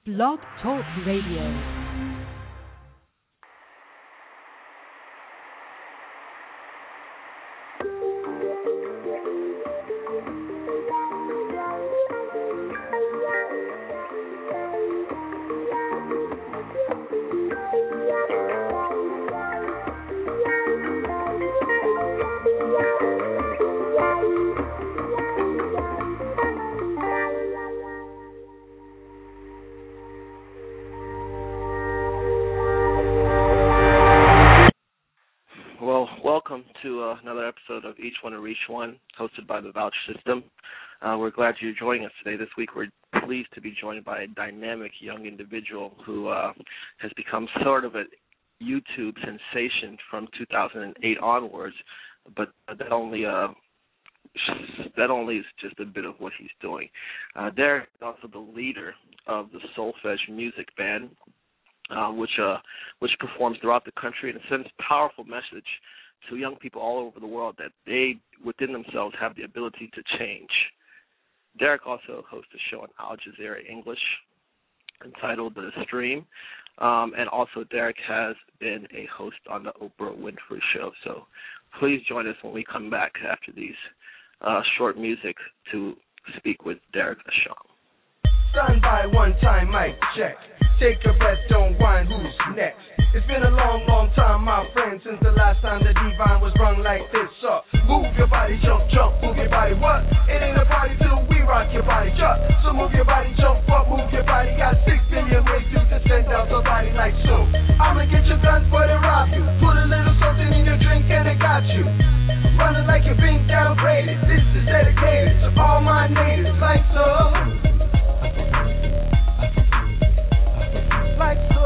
Blog Talk Radio. Welcome to another episode of Each One to Reach One, hosted by the Vouch System. We're glad you're joining us today. This week we're pleased to be joined by a dynamic young individual who has become sort of a YouTube sensation from 2008 onwards, but that only is just a bit of what he's doing. Derek is also the leader of the Solfege music band, which performs throughout the country and sends a powerful message to young people all over the world that they, within themselves, have the ability to change. Derek also hosts a show on Al Jazeera English entitled The Stream, and also Derek has been a host on the Oprah Winfrey Show. So please join us when we come back after these short music to speak with Derek Asham. Stand by one time, mic check. Take a breath, don't whine, who's next? It's been a long, long time, my friend, since the last time the divine was rung like this. Move your body, jump, jump, move your body, what? It ain't a party till we rock your body, jump. So move your body, jump up, move your body. Got 6 billion ways to send out the body like so. I'ma get your guns for to rob you. Put a little something in your drink and it got you. Running like you're being downgraded. This is dedicated to all my natives like so. Like so.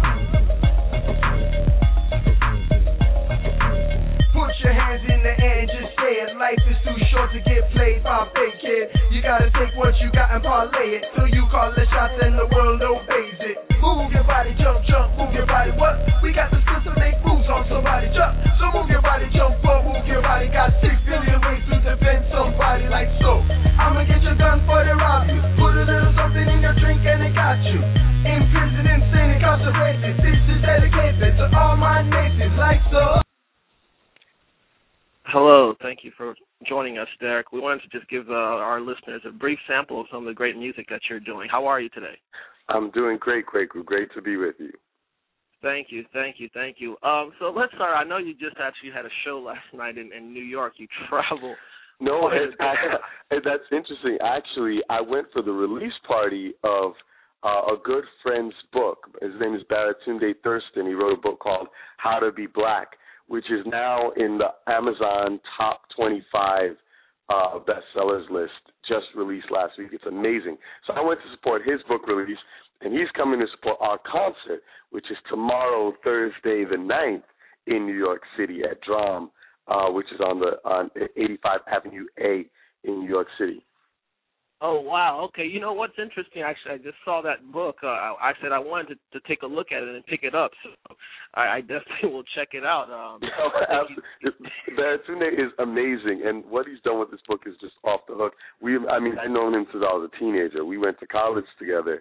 Put your hands in the air and just say it. Life is too short to get played by fake kid. You gotta take what you got and parlay it till you call the shots and the world obeys it. Move your body, jump, jump, move your body. What? We got the skills to make moves on somebody. Jump, so move your body, jump up, move your body. Got 6 billion ways to defend somebody like so. I'ma get your gun for to rob you. Put a little something in your drink and it got you. In prison, insane, incarcerated. This is dedicated to all my natives like so. Hello, thank you for joining us, Derek. We wanted to just give our listeners a brief sample of some of the great music that you're doing. How are you today? I'm doing great, Kwaku. Great to be with you. Thank you. So let's start. I know you just actually had a show last night in New York. You travel. No, that's interesting. Actually, I went for the release party of a good friend's book. His name is Baratunde Thurston. He wrote a book called How to Be Black, which is now in the Amazon top 25 bestsellers list, just released last week. It's amazing. So I went to support his book release, and he's coming to support our concert, which is tomorrow, Thursday the 9th, in New York City at DRAM, which is on 85 Avenue A in New York City. Oh, wow. Okay. You know what's interesting, actually, I just saw that book. I said I wanted to take a look at it and pick it up, so I definitely will check it out. Baratunde is amazing, and what he's done with this book is just off the hook. I've known him since I was a teenager. We went to college together,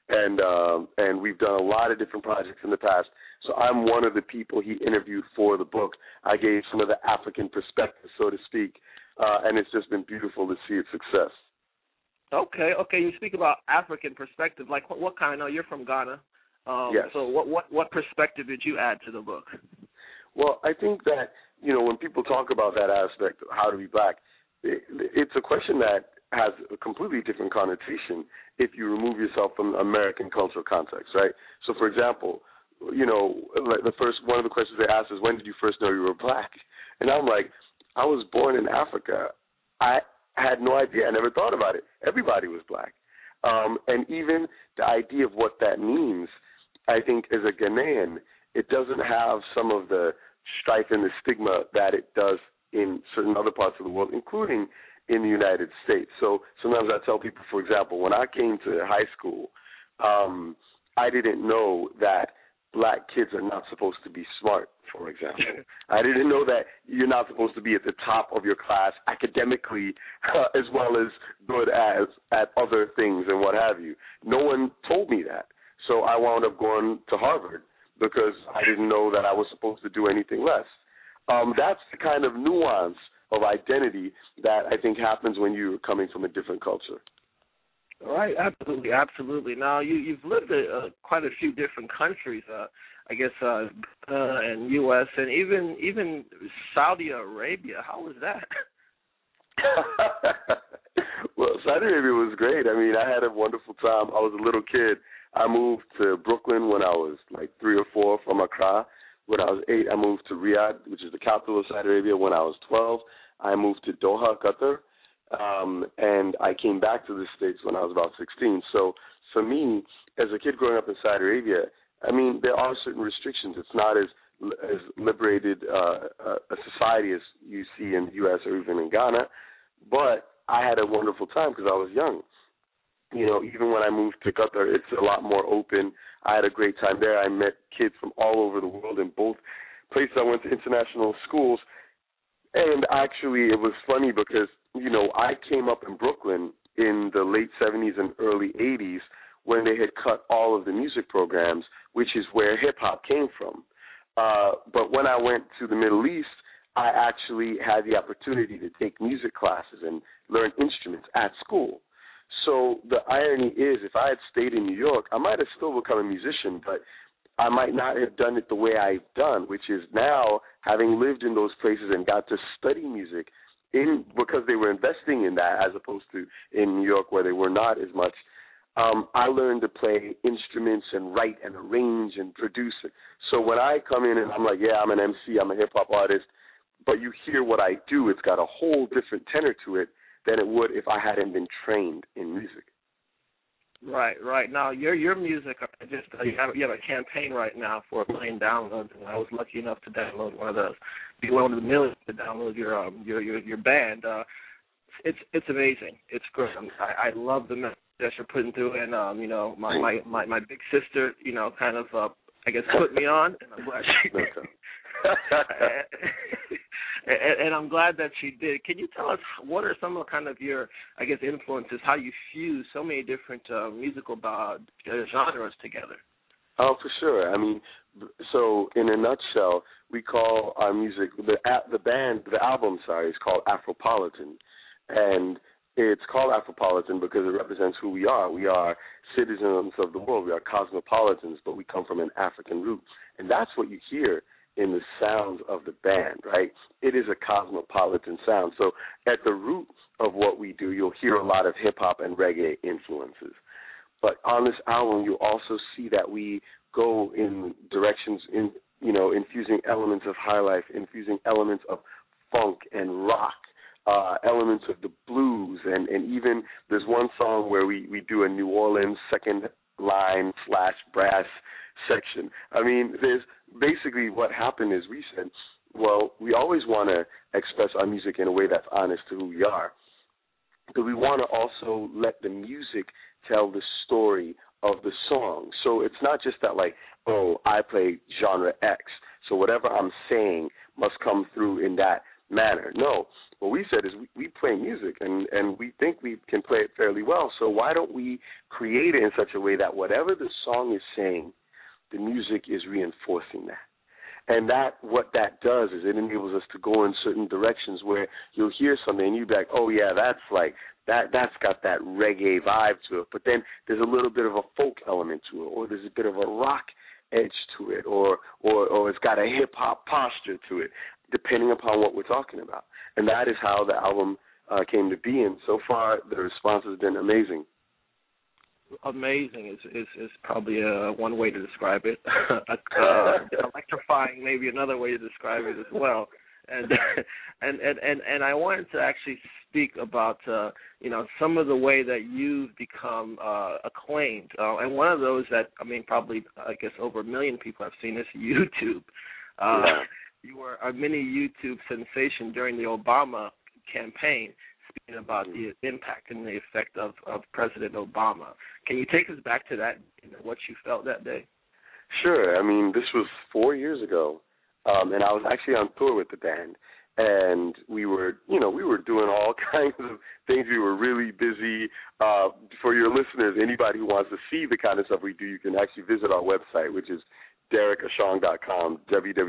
and we've done a lot of different projects in the past. So I'm one of the people he interviewed for the book. I gave some of the African perspective, so to speak, and it's just been beautiful to see its success. Okay. You speak about African perspective. Like what kind? I know you're from Ghana. Yes. So what perspective did you add to the book? Well, I think that, when people talk about that aspect of how to be black, it's a question that has a completely different connotation if you remove yourself from American cultural context, right? So, for example, one of the questions they asked is, when did you first know you were black? And I'm like, I was born in Africa. I had no idea. I never thought about it. Everybody was black. And even the idea of what that means, I think as a Ghanaian, it doesn't have some of the strife and the stigma that it does in certain other parts of the world, including in the United States. So sometimes I tell people, for example, when I came to high school, I didn't know that black kids are not supposed to be smart, for example. I didn't know that you're not supposed to be at the top of your class academically as well as good as at other things and what have you. No one told me that. So I wound up going to Harvard because I didn't know that I was supposed to do anything less. That's the kind of nuance of identity that I think happens when you're coming from a different culture. Right, absolutely, absolutely. Now, you've lived quite a few different countries, I guess, and U.S. and even Saudi Arabia. How was that? Well, Saudi Arabia was great. I mean, I had a wonderful time. I was a little kid. I moved to Brooklyn when I was like 3 or 4 from Accra. When I was 8, I moved to Riyadh, which is the capital of Saudi Arabia. When I was 12, I moved to Doha, Qatar. And I came back to the States when I was about 16. So for me, as a kid growing up in Saudi Arabia, I mean, there are certain restrictions. It's not as liberated a society as you see in the U.S. or even in Ghana. But I had a wonderful time because I was young. You know, even when I moved to Qatar, it's a lot more open. I had a great time there. I met kids from all over the world in both places. I went to international schools. And actually, it was funny because, you know, I came up in Brooklyn in the late 70s and early 80s when they had cut all of the music programs, which is where hip-hop came from. But when I went to the Middle East, I actually had the opportunity to take music classes and learn instruments at school. So the irony is, if I had stayed in New York, I might have still become a musician, but I might not have done it the way I've done, which is now, having lived in those places and got to study music because they were investing in that as opposed to in New York where they were not as much, I learned to play instruments and write and arrange and produce it. So when I come in and I'm like, yeah, I'm an MC, I'm a hip-hop artist, but you hear what I do, it's got a whole different tenor to it than it would if I hadn't been trained in music. Right. Now, your music, you have a campaign right now for 1 million downloads, and I was lucky enough to download one of those. Be one of the millions to download your band. It's amazing. It's great. I love the message that you're putting through, and you know, my big sister, you know, kind of I guess put me on, and I'm glad she did. And I'm glad that she did. Can you tell us what are some of kind of your, I guess, influences, how you fuse so many different musical genres together? Oh, for sure. I mean, so in a nutshell, we call our music, the album is called Afropolitan. And it's called Afropolitan because it represents who we are. We are citizens of the world. We are cosmopolitans, but we come from an African root. And that's what you hear in the sounds of the band, right? It is a cosmopolitan sound. So at the root of what we do, you'll hear a lot of hip-hop and reggae influences. But on this album, you'll also see that we go in directions, infusing elements of high life, infusing elements of funk and rock, elements of the blues, and even there's one song where we do a New Orleans second line / brass section. I mean, there's basically what happened is we said, well, we always want to express our music in a way that's honest to who we are, but we want to also let the music tell the story of the song. So it's not just that like, oh, I play genre X, so whatever I'm saying must come through in that manner. No, what we said is we play music, and we think we can play it fairly well, so why don't we create it in such a way that whatever the song is saying, the music is reinforcing that. And what that does is it enables us to go in certain directions where you'll hear something and you'll be like, oh, yeah, that's got that reggae vibe to it. But then there's a little bit of a folk element to it, or there's a bit of a rock edge to it, or it's got a hip-hop posture to it, depending upon what we're talking about. And that is how the album came to be. And so far, the response has been amazing. Amazing is probably one way to describe it. Electrifying, maybe another way to describe it as well. And I wanted to actually speak about some of the way that you've become acclaimed. And one of those that probably I guess over 1 million people have seen is YouTube. You were a mini YouTube sensation during the Obama campaign, speaking about the impact and the effect of President Obama. Can you take us back to that, what you felt that day? Sure. I mean, this was 4 years ago, and I was actually on tour with the band. and we were doing all kinds of things. We were really busy. For your listeners, anybody who wants to see the kind of stuff we do, you can actually visit our website, which is DerrickAshong.com,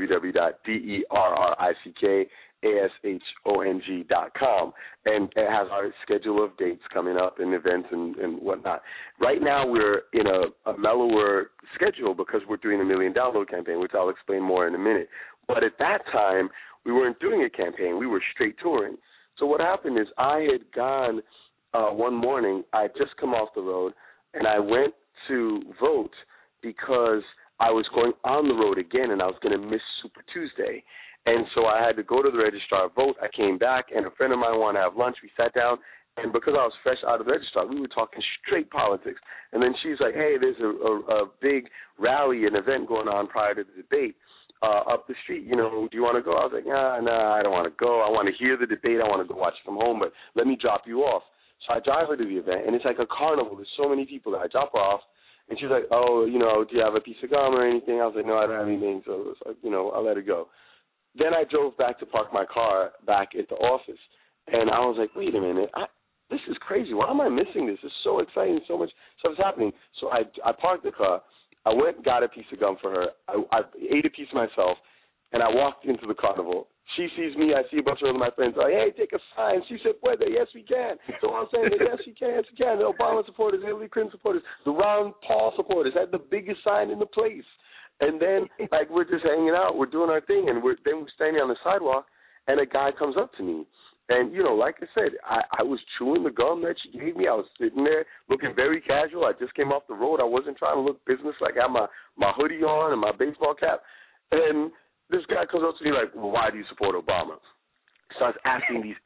www.DerrickAshong.com, and it has our schedule of dates coming up and events and whatnot. Right now we're in a mellower schedule because we're doing a $1 million download campaign, which I'll explain more in a minute. But at that time, we weren't doing a campaign. We were straight touring. So what happened is I had gone one morning. I had just come off the road, and I went to vote because I was going on the road again, and I was going to miss Super Tuesday. And so I had to go to the registrar, vote. I came back, and a friend of mine wanted to have lunch. We sat down, and because I was fresh out of the registrar, we were talking straight politics. And then she's like, hey, there's a big rally, an event going on prior to the debate up the street. Do you want to go? I was like, nah, I don't want to go. I want to hear the debate. I want to go watch it from home, but let me drop you off. So I drive her to the event, and it's like a carnival. There's so many people that I drop her off. And she's like, oh, do you have a piece of gum or anything? I was like, no, I don't have anything, so it was like, I'll let it go. Then I drove back to park my car back at the office, and I was like, wait a minute, this is crazy. Why am I missing this? It's so exciting, so much stuff is happening. So I parked the car. I went and got a piece of gum for her. I ate a piece myself, and I walked into the carnival. She sees me. I see a bunch of other my friends. Like, hey, take a sign. She said, "Puede, yes, we can." So I'm saying, yes, we can, yes, we can. The Obama supporters, the Hillary Clinton supporters, the Ron Paul supporters had the biggest sign in the place. And then, we're just hanging out. We're doing our thing, and we're standing on the sidewalk, and a guy comes up to me. And, like I said, I was chewing the gum that she gave me. I was sitting there looking very casual. I just came off the road. I wasn't trying to look business-like. I had my hoodie on and my baseball cap. And this guy comes up to me like, well, why do you support Obama? Starts asking these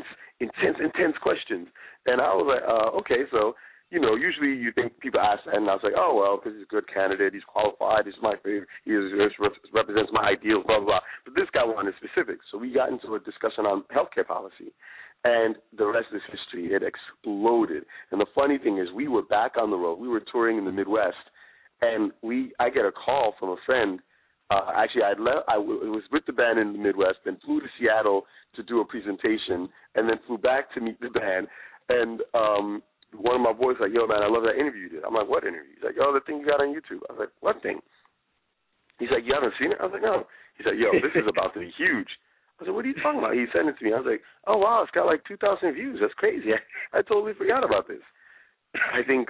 intense questions. And I was like, okay, so, usually you think people ask that, and I was like, oh, well, because he's a good candidate, he's qualified, he's my favorite, he represents my ideals, blah, blah, blah. But this guy wanted specifics. So we got into a discussion on healthcare policy. And the rest is history. It exploded. And the funny thing is we were back on the road. We were touring in the Midwest, and I get a call from a friend. Actually, I was with the band in the Midwest, then flew to Seattle to do a presentation, and then flew back to meet the band. And one of my boys was like, yo, man, I love that interview you did. I'm like, what interview? He's like, oh, the thing you got on YouTube. I was like, what thing? He's like, you haven't seen it? I was like, no. He's like, yo, this is about to be huge. I said, what are you talking about? He sent it to me. I was like, oh, wow, it's got like 2,000 views. That's crazy. I totally forgot about this. I think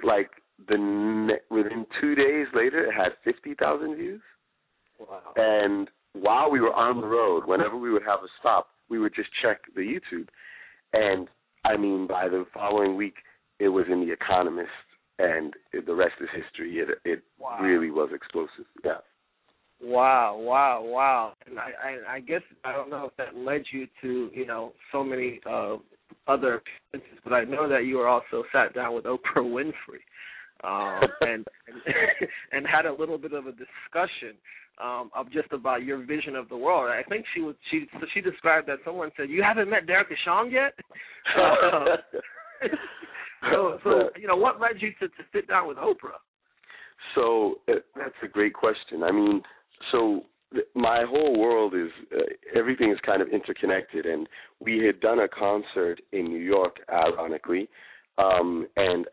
within 2 days later, it had 50,000 views. Wow. And while we were on the road, whenever we would have a stop, we would just check the YouTube. And, by the following week, it was in The Economist, and the rest is history. It wow. Really was explosive. Yeah. Wow. And I guess, I don't know if that led you to, so many other appearances, but I know that you were also sat down with Oprah Winfrey and had a little bit of a discussion of just about your vision of the world. I think she described that someone said, you haven't met Derrick Ashong yet? So what led you to sit down with Oprah? So that's a great question. My whole world is everything is kind of interconnected, and we had done a concert in New York, ironically, and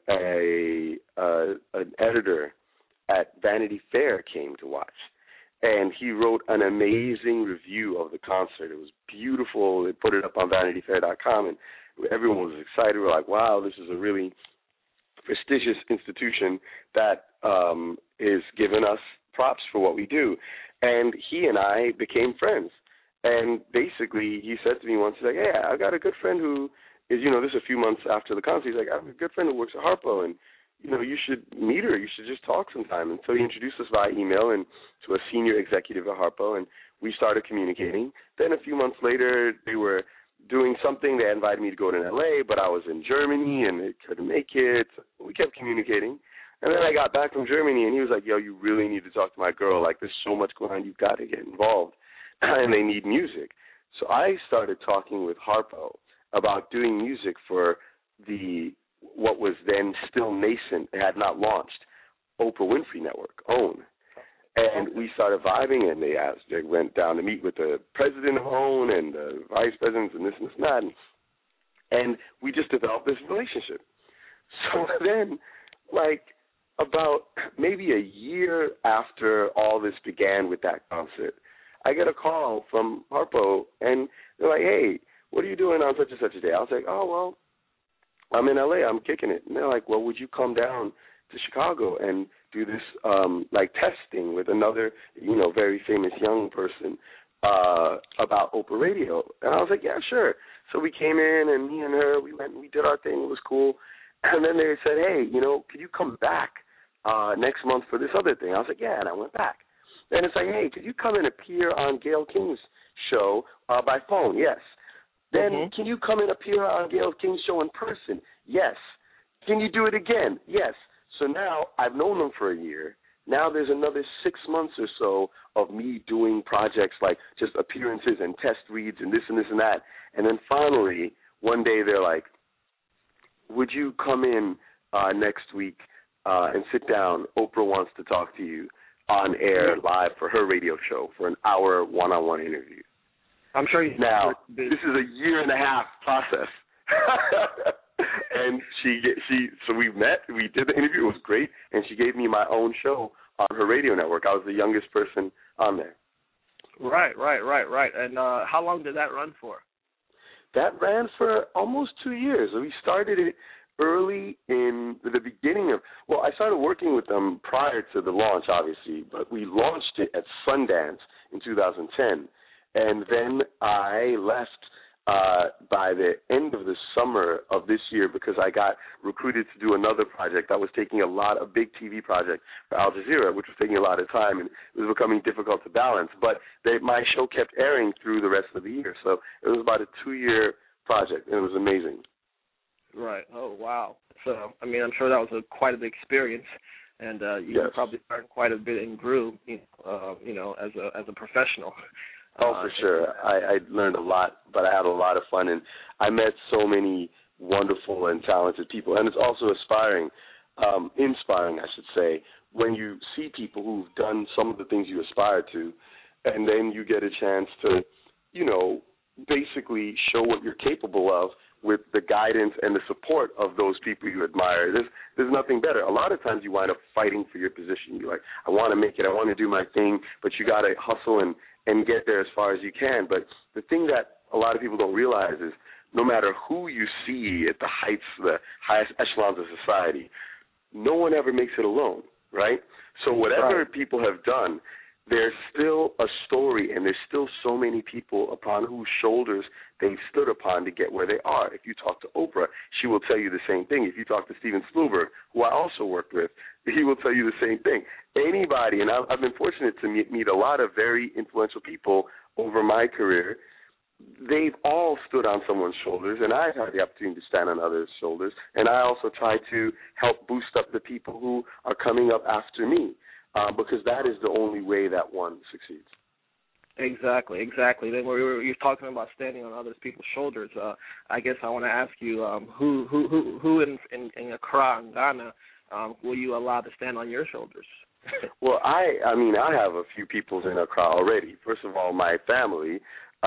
an editor at Vanity Fair came to watch, and he wrote an amazing review of the concert. It was beautiful. They put it up on VanityFair.com, and everyone was excited. We were like, wow, this is a really prestigious institution that is giving us props for what we do. And he and I became friends. And basically, he said to me once, he's like, hey, I got a good friend who is, this is a few months after the concert. He's like, I have a good friend who works at Harpo, and, you should meet her. You should just talk sometime. And so he introduced us via email and to a senior executive at Harpo, and we started communicating. Then a few months later, they were doing something. They invited me to go to L.A., but I was in Germany, and they couldn't make it. We kept communicating. And then I got back from Germany, and he was like, yo, you really need to talk to my girl. Like, there's so much going on. You've got to get involved. And they need music. So I started talking with Harpo about doing music for what was then still nascent, it had not launched, Oprah Winfrey Network, OWN. And we started vibing, and they went down to meet with the president of OWN and the vice presidents and this and that. And we just developed this relationship. So then, like, about maybe a year after all this began with that concert, I get a call from Harpo, and they're like, hey, what are you doing on such and such a day? I was like, oh, well, I'm in L.A., I'm kicking it. And they're like, well, would you come down to Chicago and do this, like, testing with another, very famous young person about Oprah Radio? And I was like, yeah, sure. So we came in, and me and her, we went and we did our thing. It was cool. And then they said, hey, could you come back next month for this other thing? I was like, yeah, and I went back. Then it's like, hey, could you come and appear on Gayle King's show by phone? Yes. Then can you come and appear on Gayle King's show in person? Yes. Can you do it again? Yes. So now I've known them for a year. Now there's another 6 months or so of me doing projects like just appearances and test reads and this and this and that. And then finally, one day they're like, would you come in next week and sit down? Oprah wants to talk to you on air live for her radio show for an hour one-on-one interview. I'm sure you now. This is a year and a half process, and so we met. We did the interview. It was great, and she gave me my own show on her radio network. I was the youngest person on there. Right. And how long did that run for? That ran for almost 2 years. We started it early in the beginning of, well, I started working with them prior to the launch, obviously, but we launched it at Sundance in 2010. And then I left by the end of the summer of this year because I got recruited to do another project that was taking a big TV project for Al Jazeera, which was taking a lot of time, and it was becoming difficult to balance. But my show kept airing through the rest of the year. So it was about a 2-year project, and it was amazing. Right. Oh, wow. So, I mean, I'm sure that was quite a big experience, and you probably learned quite a bit and grew, as a professional. Oh, for sure. I learned a lot, but I had a lot of fun, and I met so many wonderful and talented people. And it's also inspiring, I should say, when you see people who've done some of the things you aspire to, and then you get a chance to, basically show what you're capable of with the guidance and the support of those people you admire. There's nothing better. A lot of times you wind up fighting for your position. You're like, I want to make it, I want to do my thing, but you got to hustle and get there as far as you can. But the thing that a lot of people don't realize is no matter who you see at the highest echelons of society, no one ever makes it alone, right? So whatever people have done, there's still a story, and there's still so many people upon whose shoulders they've stood upon to get where they are. If you talk to Oprah, she will tell you the same thing. If you talk to Steven Spielberg, who I also worked with, he will tell you the same thing. Anybody, and I've been fortunate to meet a lot of very influential people over my career, they've all stood on someone's shoulders, and I've had the opportunity to stand on others' shoulders, and I also try to help boost up the people who are coming up after me. Because that is the only way that one succeeds. Exactly. Then you're talking about standing on other people's shoulders. I guess I want to ask you, who in Accra and Ghana will you allow to stand on your shoulders? Well, I have a few people in Accra already. First of all, my family,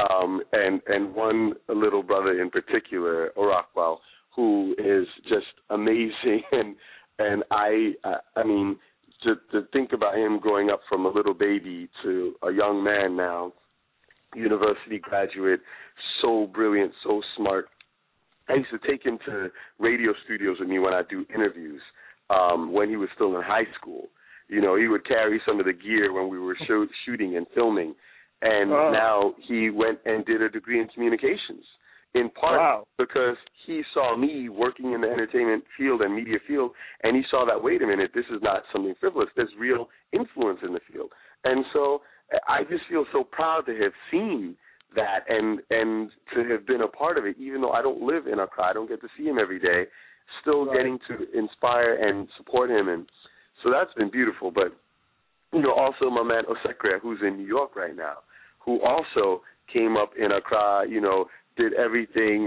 and one little brother in particular, Orakwal, who is just amazing, and I mean. To think about him growing up from a little baby to a young man now, university graduate, so brilliant, so smart. I used to take him to radio studios with me when I do interviews when he was still in high school. He would carry some of the gear when we were shooting and filming. And now he went and did a degree in communications, in part because he saw me working in the entertainment field and media field, and he saw that, wait a minute, this is not something frivolous. There's real influence in the field. And so I just feel so proud to have seen that and to have been a part of it, even though I don't live in Accra. I don't get to see him every day, still getting to inspire and support him. And so that's been beautiful. But, also my man Osekre, who's in New York right now, who also came up in Accra, did everything,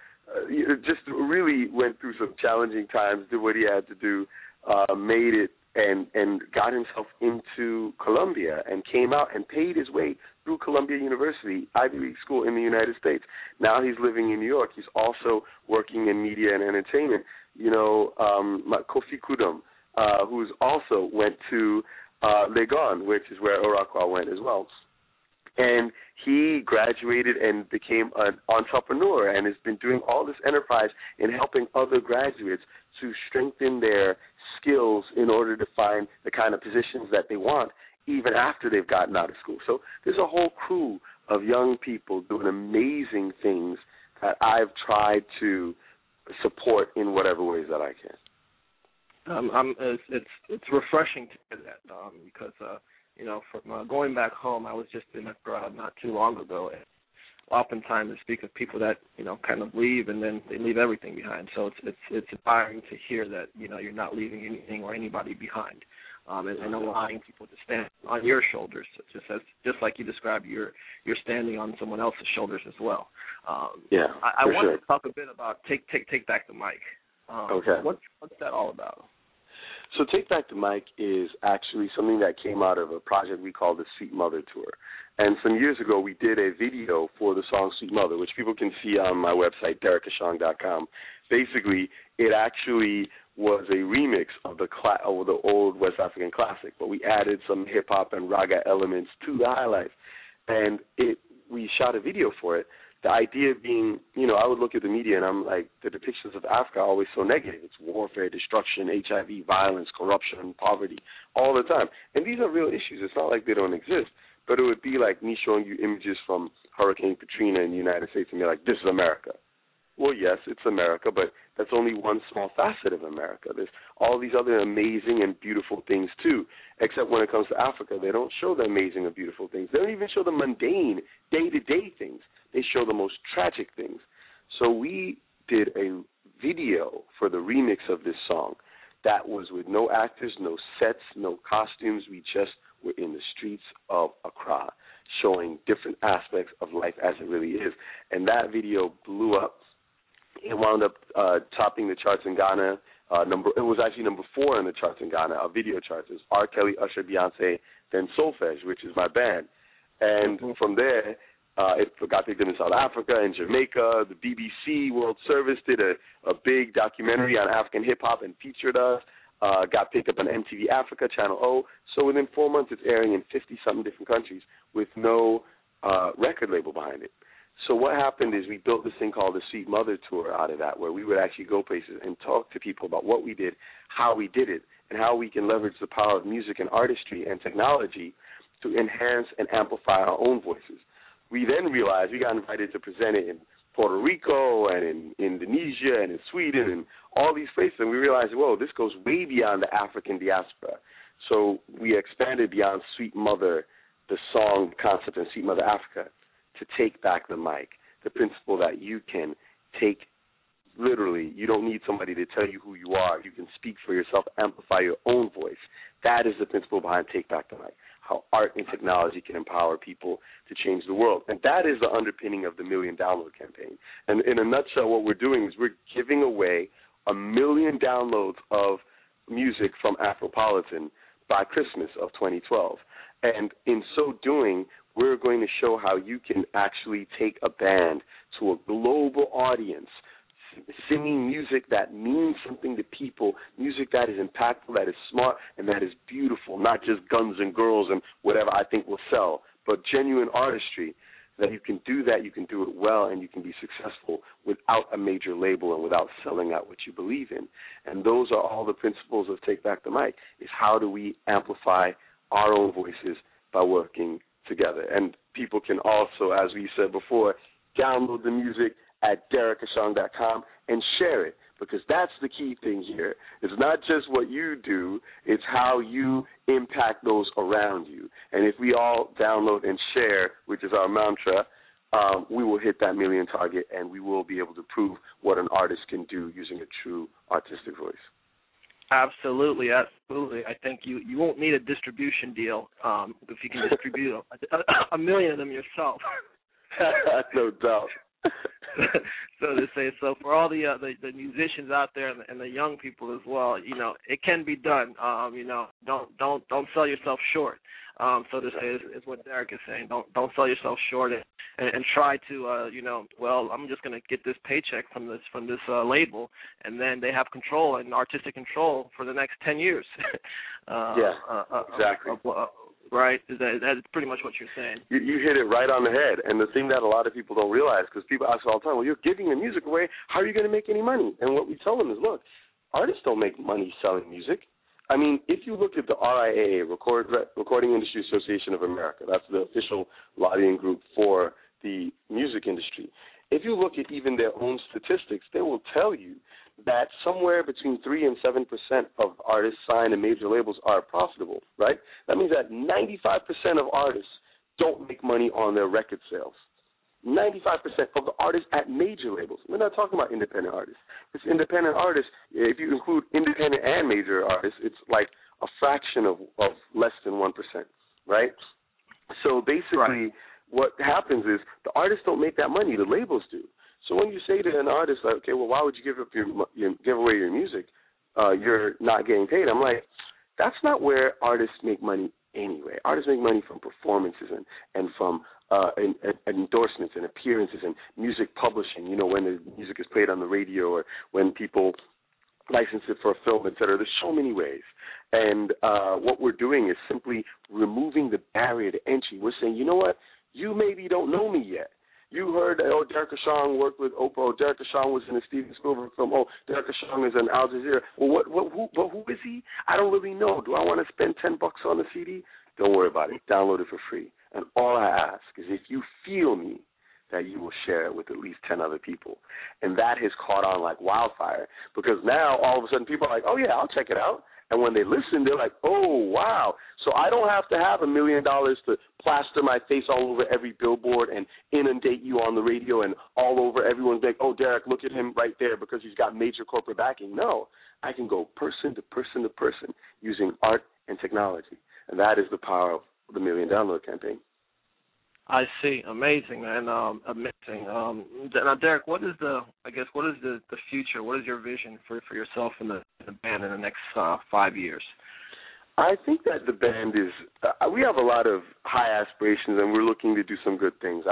just really went through some challenging times, did what he had to do, made it and got himself into Columbia and came out and paid his way through Columbia University, Ivy League school in the United States. Now he's living in New York. He's also working in media and entertainment. Kofi Kudum, who's also went to Legon, which is where Orakwa went as well. And he graduated and became an entrepreneur and has been doing all this enterprise in helping other graduates to strengthen their skills in order to find the kind of positions that they want even after they've gotten out of school. So there's a whole crew of young people doing amazing things that I've tried to support in whatever ways that I can. It's refreshing to hear that because from going back home, I was just in a crowd not too long ago. And oftentimes, I speak of people that kind of leave and then they leave everything behind. So it's inspiring to hear that you're not leaving anything or anybody behind, and allowing people to stand on your shoulders, just like you described, you're standing on someone else's shoulders as well. I want to talk a bit about Take Back the Mic. Okay. What's that all about? So Take Back the Mic is actually something that came out of a project we call the Sweet Mother Tour. And some years ago, we did a video for the song Sweet Mother, which people can see on my website, DerekAshong.com. Basically, it actually was a remix of the old West African classic, but we added some hip-hop and raga elements to the highlights. And we shot a video for it. The idea being, I would look at the media and I'm like, the depictions of Africa are always so negative. It's warfare, destruction, HIV, violence, corruption, poverty, all the time. And these are real issues. It's not like they don't exist. But it would be like me showing you images from Hurricane Katrina in the United States and be like, this is America. Well, yes, it's America, but that's only one small facet of America. There's all these other amazing and beautiful things, too, except when it comes to Africa, they don't show the amazing and beautiful things. They don't even show the mundane, day-to-day things. They show the most tragic things. So we did a video for the remix of this song that was with no actors, no sets, no costumes. We just were in the streets of Accra showing different aspects of life as it really is. And that video blew up. It wound up topping the charts in Ghana. It was actually number 4 in the charts in Ghana, our video charts. It was R. Kelly, Usher, Beyonce, then Solfege, which is my band. And from there, it got picked up in South Africa and Jamaica. The BBC World Service did a big documentary on African hip-hop and featured us. Got picked up on MTV Africa, Channel O. So within 4 months, it's airing in 50-something different countries with no record label behind it. So what happened is we built this thing called the Sweet Mother Tour out of that, where we would actually go places and talk to people about what we did, how we did it, and how we can leverage the power of music and artistry and technology to enhance and amplify our own voices. We then realized we got invited to present it in Puerto Rico and in Indonesia and in Sweden and all these places, and we realized, whoa, this goes way beyond the African diaspora. So we expanded beyond Sweet Mother, the song concept in Sweet Mother Africa, to take back the mic, the principle that you can take literally. You don't need somebody to tell you who you are. You can speak for yourself, amplify your own voice. That is the principle behind Take Back the Mic, how art and technology can empower people to change the world. And that is the underpinning of the Million Download campaign. And in a nutshell, what we're doing is we're giving away 1 million downloads of music from Afropolitan by Christmas of 2012. And in so doing, we're going to show how you can actually take a band to a global audience, singing music that means something to people, music that is impactful, that is smart, and that is beautiful, not just guns and girls and whatever I think will sell, but genuine artistry. That you can do that, you can do it well, and you can be successful without a major label and without selling out what you believe in. And those are all the principles of Take Back the Mic, is how do we amplify our own voices by working together. And people can also, as we said before, download the music at DerekAshong.com and share it, because that's the key thing here. It's not just what you do, it's how you impact those around you. And if we all download and share, which is our mantra, we will hit that million target, and we will be able to prove what an artist can do using a true artistic voice. Absolutely, absolutely. I think you won't need a distribution deal if you can distribute 1 million of them yourself. No doubt. so to say. So for all the musicians out there and the young people as well, you know, it can be done. You know, don't sell yourself short. So to say is what Derek is saying. Don't sell yourself short and try to you know, well, I'm just going to get this paycheck from this label, and then they have control and artistic control for the next 10 years. Exactly. Right? That's pretty much what you're saying. You hit it right on the head. And the thing that a lot of people don't realize, because people ask all the time, well, you're giving your music away, how are you going to make any money? And what we tell them is, look, artists don't make money selling music. I mean, if you look at the RIAA, Recording Industry Association of America, that's the official lobbying group for the music industry. If you look at even their own statistics, they will tell you that somewhere between 3 and 7% of artists signed to major labels are profitable, right? That means that 95% of artists don't make money on their record sales. 95% of the artists at major labels. We're not talking about independent artists. It's independent artists. If you include independent and major artists, it's like a fraction of less than 1%, right? So basically what happens is the artists don't make that money. The labels do. So when you say to an artist, like, okay, well, why would you give away your music? You're not getting paid. I'm like, that's not where artists make money anyway. Artists make money from performances and from endorsements and appearances and music publishing, you know, when the music is played on the radio or when people license it for a film, et cetera. There's so many ways. And what we're doing is simply removing the barrier to entry. We're saying, you know what, you maybe don't know me yet. You heard that, Derek Ashong worked with Oprah. Derek Ashong was in a Steven Spielberg film. Derek Ashong is in Al Jazeera. Well, who is he? I don't really know. Do I want to spend $10 on the CD? Don't worry about it. Download it for free. And all I ask is if you feel me, that you will share it with at least 10 other people. And that has caught on like wildfire because now all of a sudden people are like, oh, yeah, I'll check it out. And when they listen, they're like, oh, wow. So I don't have to have $1 million to plaster my face all over every billboard and inundate you on the radio and all over everyone's like, oh, Derek, look at him right there because he's got major corporate backing. No, I can go person to person to person using art and technology. And that is the power of the $1 Million Download campaign. I see. Amazing, man. Amazing. Now, Derek, what is the future? What is your vision for yourself and the band in the next 5 years? I think that the band is, we have a lot of high aspirations and we're looking to do some good things.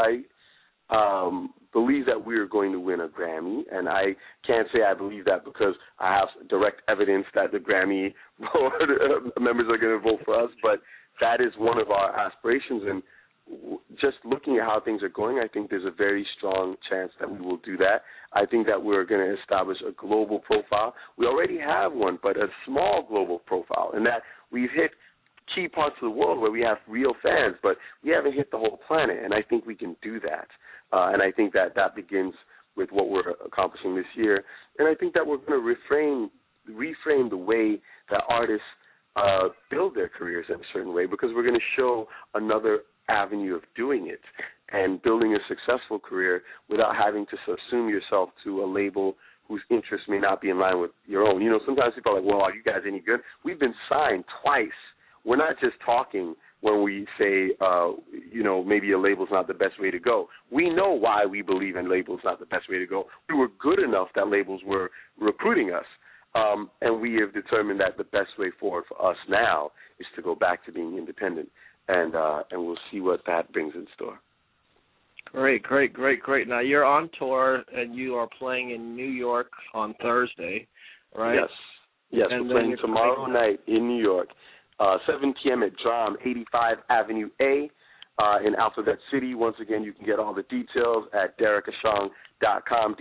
I believe that we are going to win a Grammy, and I can't say I believe that because I have direct evidence that the Grammy board members are going to vote for us, but that is one of our aspirations, and just looking at how things are going, I think there's a very strong chance that we will do that. I think that we're going to establish a global profile. We already have one, but a small global profile, in that we've hit key parts of the world where we have real fans, but we haven't hit the whole planet, and I think we can do that. And I think that begins with what we're accomplishing this year. And I think that we're going to reframe the way that artists build their careers in a certain way, because we're going to show another avenue of doing it and building a successful career without having to subsume yourself to a label whose interests may not be in line with your own. You know, sometimes people are like, well, are you guys any good? We've been signed twice. We're not just talking when we say, maybe a label's not the best way to go. We know why we believe in labels not the best way to go. We were good enough that labels were recruiting us, and we have determined that the best way forward for us now is to go back to being independent. And we'll see what that brings in store. Great. Now, you're on tour, and you are playing in New York on Thursday, right? Yes, and we're playing tomorrow night in New York, 7 p.m. at Drum, 85 Avenue A in Alphabet City. Once again, you can get all the details at DerrickAshong.com,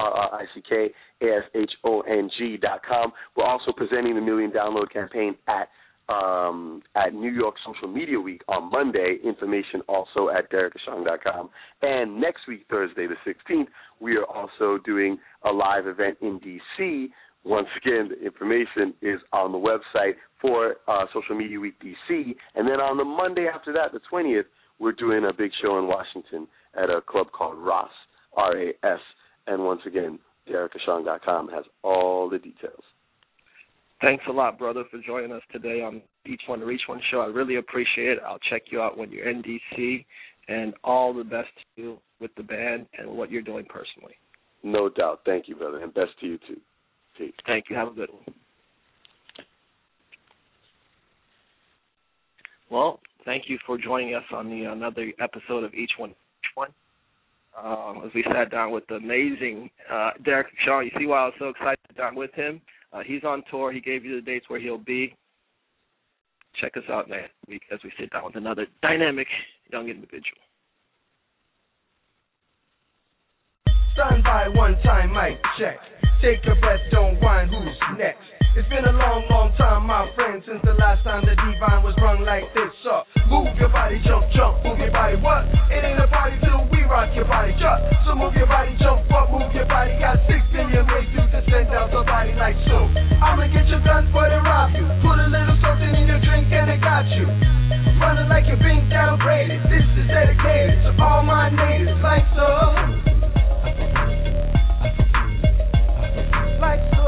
DerrickAshong.com. We're also presenting the $1 Million Download campaign at New York Social Media Week on Monday. Information also at DerrickAshong.com. And next week, Thursday the 16th, we are also doing a live event in D.C. Once again, the information is on the website for Social Media Week D.C. And then on the Monday after that, the 20th, we're doing a big show in Washington at a club called RAS, R-A-S. And once again, DerrickAshong.com has all the details. Thanks a lot, brother, for joining us today on Each One to Reach One show. I really appreciate it. I'll check you out when you're in D.C., and all the best to you with the band and what you're doing personally. No doubt. Thank you, brother, and best to you too. Peace. Thank you. Have a good one. Well, thank you for joining us on another episode of Each One. As we sat down with the amazing Derek Shaw. You see why I was so excited to sit down with him? He's on tour. He gave you the dates where he'll be. Check us out next week as we sit down with another dynamic young individual. Stand by one time, mic check. Take a breath, don't whine, who's next? It's been a long, long time, my friend, since the last time the divine was rung like this. Move your body, jump, jump, move your body, what? It ain't a party till we rock your body, jump. So move your body, jump up, move your body. Got 6 billion ways to send out the body like so. I'ma get your guns for to rob you. Put a little something in your drink and it got you. Running like you're being downgraded. This is dedicated to all my natives like so. Like so.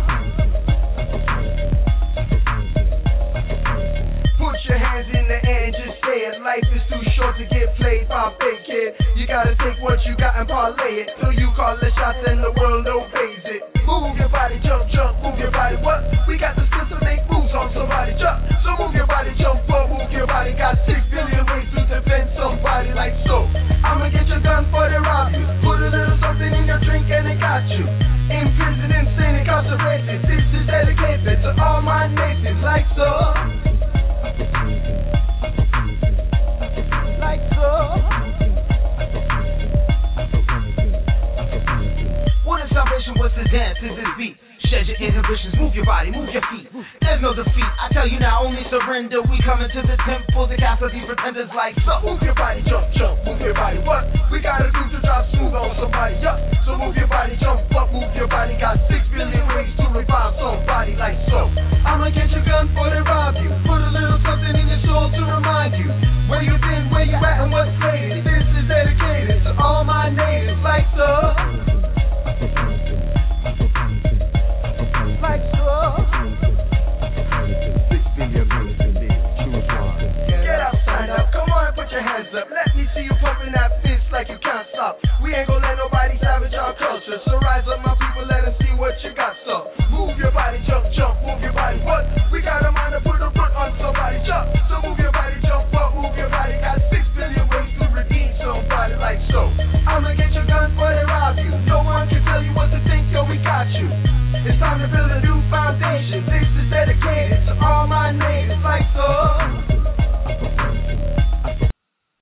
Put your hands in the air and just say it. Life is too short to get played by a fake kid. You gotta take what you got and parlay it. Till you call the shots and the world obeys it. Move your body, jump, jump, move your body, what? We got the skills to make moves on somebody, jump. So move your body, jump up, move your body. Got 6 billion ways to defend somebody like so. I'ma get your gun for to rob you. Put a little something in your drink and it got you. In prison, insane, incarcerated. This is dedicated to all my natives like so. Like so. What if salvation was to dance? Is it beat? Shed your inhibitions, move your body, move your feet. There's no defeat, I tell you now, only surrender. We coming to the temple to cast out these pretenders like so. Move your body, jump, jump, move your body. What we gotta do to drop smooth on somebody, yup. So move your body, jump up, move your body. Got 6 billion ways to revive somebody like so. I'ma get your gun for to rob you. Put a little something in your soul to remind you where you been, where you at, and what's latest. This is dedicated to all my natives like so. Like so. 6 billion ways to live. Choose one. Get up, stand up. Come on, put your hands up. Let me see you pumping that fist like you can't stop. We ain't gonna let nobody savage our culture. So rise up, my people, let us see what you got. So move your body, jump, jump, move your body. What? We got a mind to put a foot on somebody. Jump. So move your body, jump up, move your body. Got 6 billion ways to redeem somebody like so. I'ma get your gun for they rob you. No one can tell you what to think, yo, we got you. It's time to build a new foundation. This is dedicated